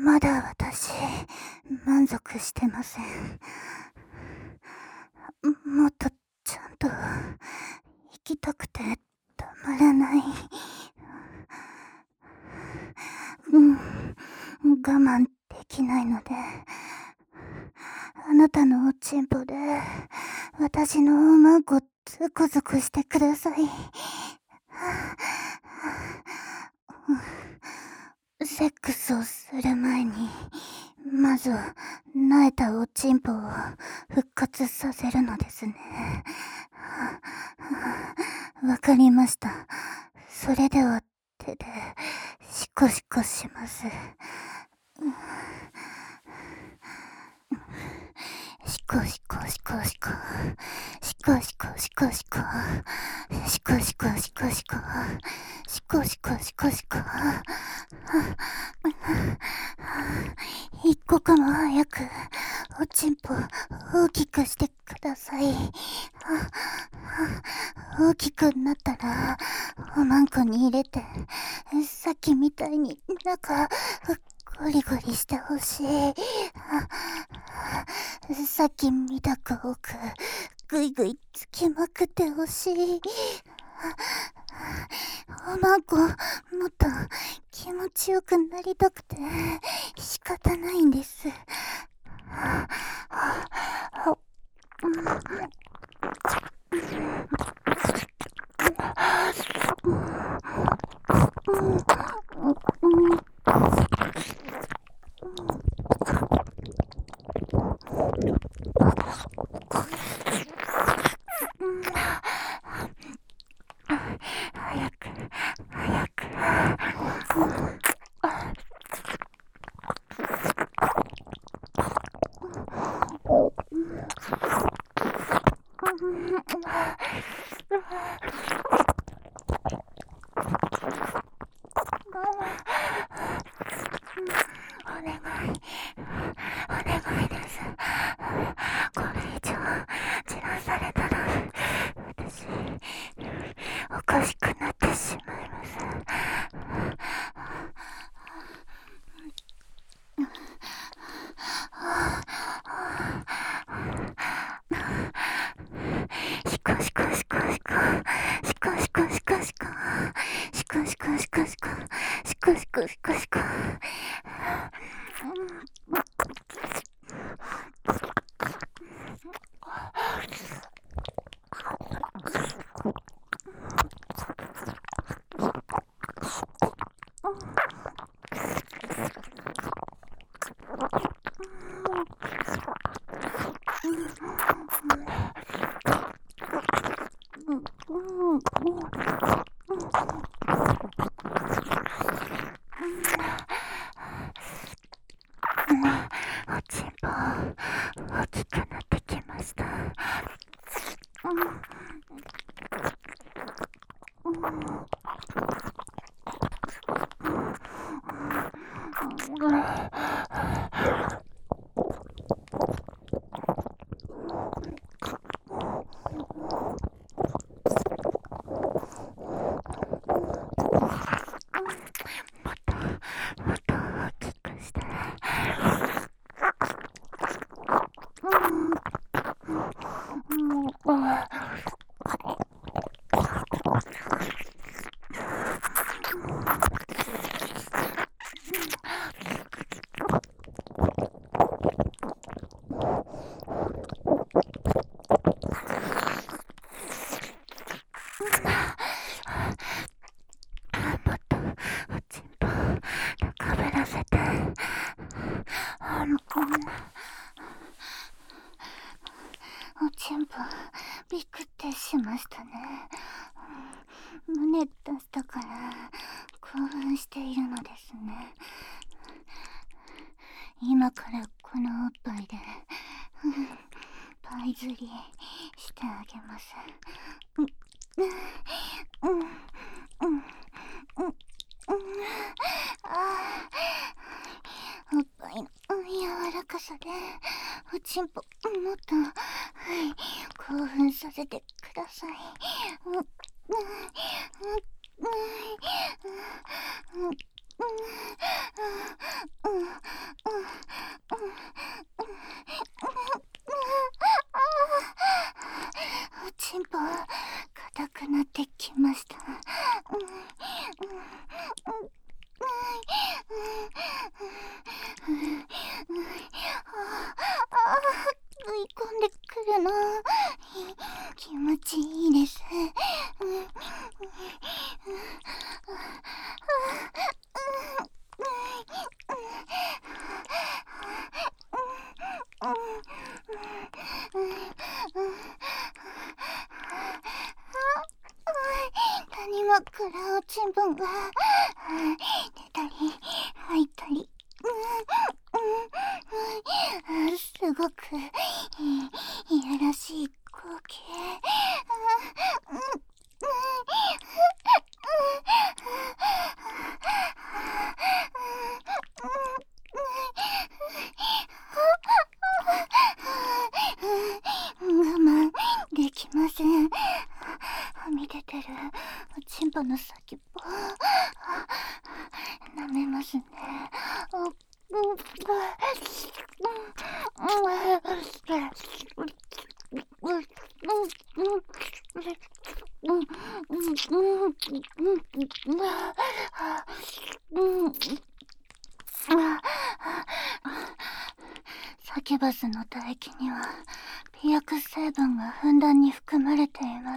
まだ私、満足してません。もっとちゃんと生きたくてたまらない。我慢できないので、あなたのおちんぽで私のおまんこズクズクしてください。セックスをする前に、まずは萎えたおちんぽを復活させるのですね。わかりました。それでは手でシコシコします。シコシコシコシコシコシコシコシコシコシコシコシコシコシコシコシコ一刻も早くおちんぽ大きくしてください。大きくなったらおまんこに入れてさっきみたいに中ゴリゴリしてほしい。さっきみたく多くぐいぐいつきまくってほしい。おまんこもっと気持ちよくなりたくて仕方ないんです。早く早く。お願いです。これ以上散らされたら私おかしくなってしまいます。シコシコシコシコシコシコシコシコシコシコシコシコシコシコシコシコ。おちんぽ大きくなってきました。もっと大きくして。もっとおちんぽ高ぶらせて。おちんぽびっくってしましたね。胸出したから興奮しているのですね。今からこのおっぱいでパイ釣りしてあげます。おっぱいの柔らかさでおちんぽもっと、興奮させてください。 頭からおちんぽが出たり入ったり、すごくいやらしい光景。我慢できません。はみ出てるおちんぽの先っぽ舐めますね。サキュバスの唾液には美薬成分がふんだんに含まれています。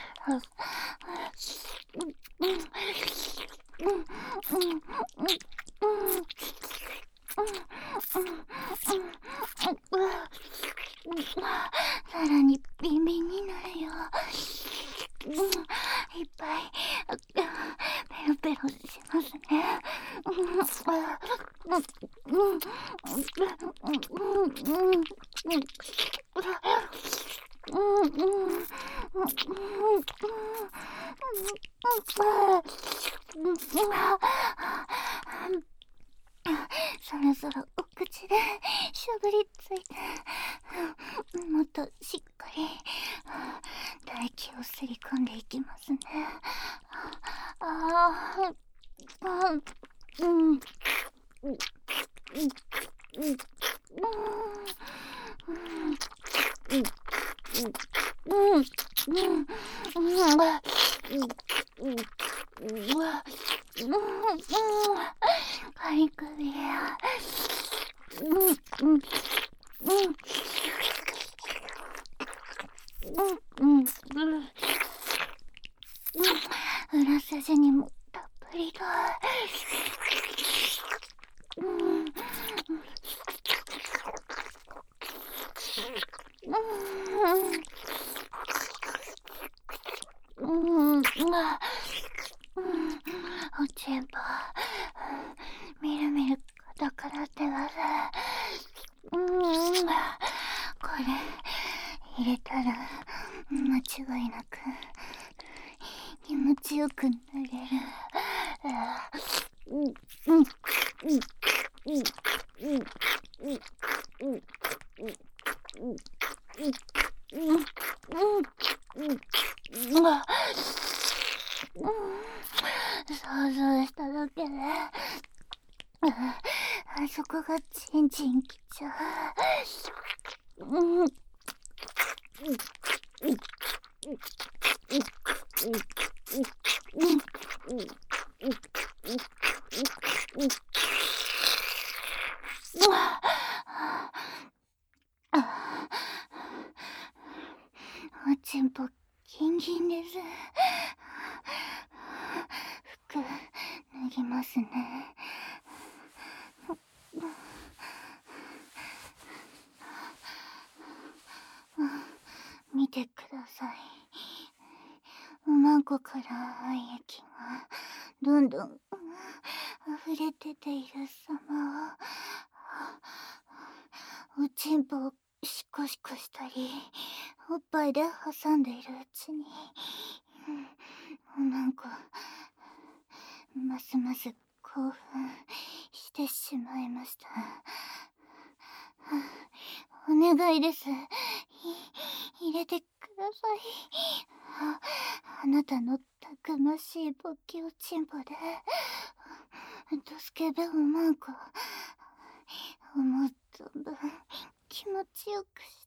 さらにビンビンになるよ。いっぱいペロペロしますね。そろそろお口でしゃぶりついて、もっとしっかり唾液をすり込んでいきますね。かゆくびや。裏筋にもたっぷりと。おちんぽみるみる肩からってます。これ入れたら間違いなく気持ちよくなれる。想像しただけであそこがチンチンきちゃう。おちんぽギンギンです。服脱ぎますね。見てください。おまんこから愛液がどんどん溢れ出ている様を、おちんぽをシコシコしたりおっぱいで挟んでいるうちに、おまんこますます興奮してしまいました。お願いです。入れてください。あなたのたくましい勃起おちんぽでドスケベおまんこ思う存分気持ちよくして。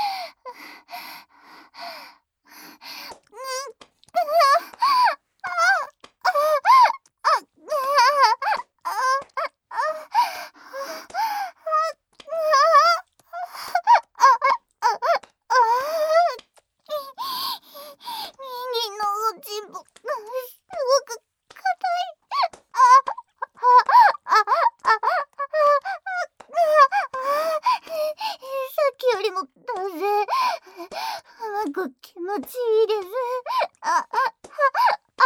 人間のおちんぽすごく硬い。さっきよりも断然うまく気持ちいいです。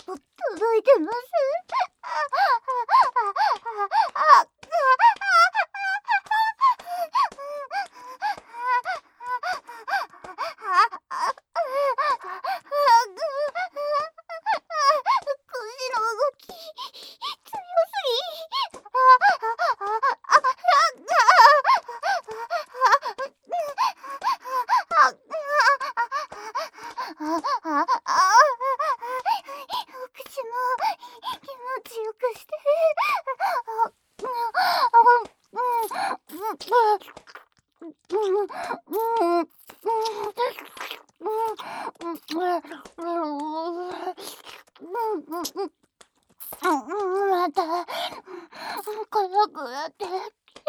届いてます。腰の動き強すぎ。お口も気持ちよくして。また辛くなってきて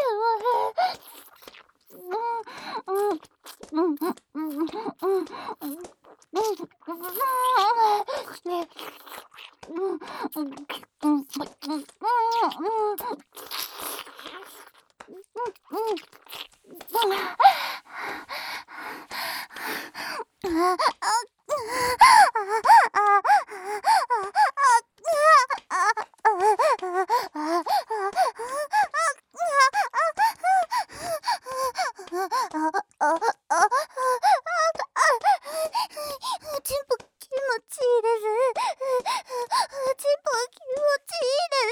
チンポ気持ちいいです。チンポ気持ちいいです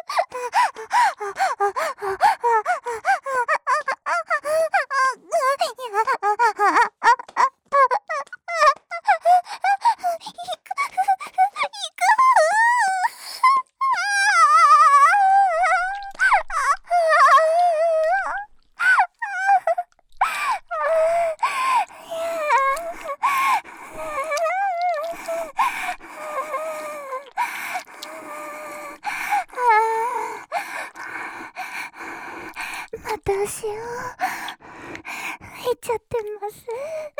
また足を引いちゃってます。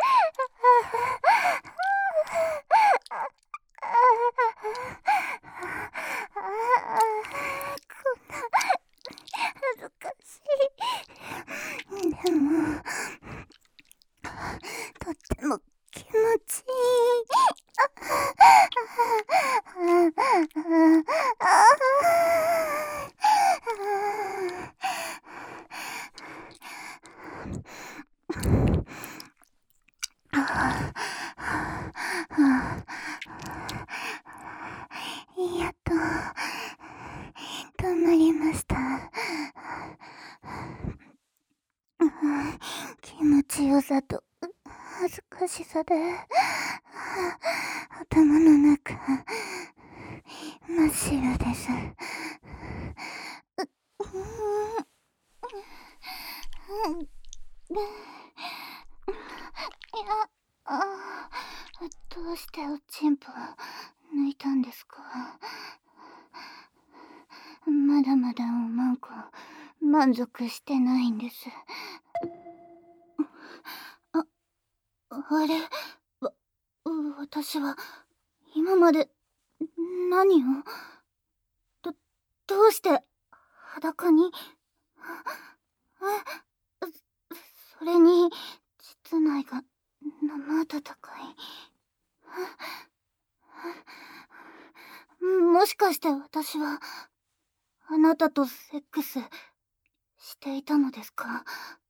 こんな恥ずかしい。でもとっても気持ちいい。やっと止まりました。気持ちよさと恥ずかしさで頭の中真っ白です。どうしておちんぽ抜いたんですか？まだまだ満足してないんです。あれ、私は今まで何をどうして裸にそれに膣内が生温かい。もしかして私はあなたとセックスしていたのですか？